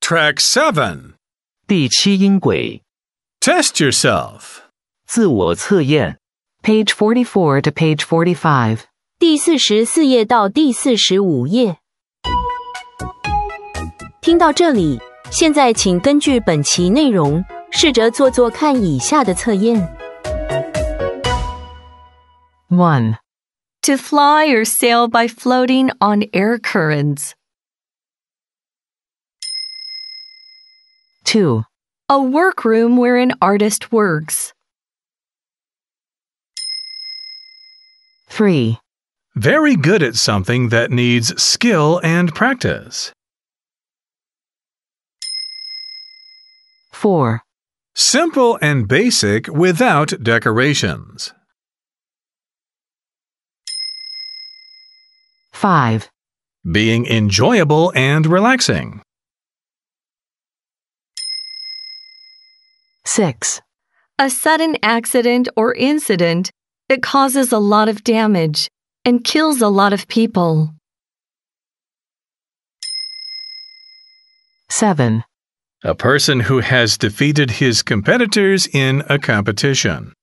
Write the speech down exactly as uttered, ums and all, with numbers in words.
Track seven. 第七音轨 Test yourself. 自我测验 Page forty-four to page forty-five. 第四十四页到第四十五页。听到这里，现在请根据本期内容，试着做做看以下的测验。 one. To fly or sail by floating on air currents. two. A workroom where an artist works. three. Very good at something that needs skill and practice. four. Simple and basic without decorations. five. Being enjoyable and relaxing. six. A sudden accident or incident that causes a lot of damage and kills a lot of people. seven. A person who has defeated his competitors in a competition.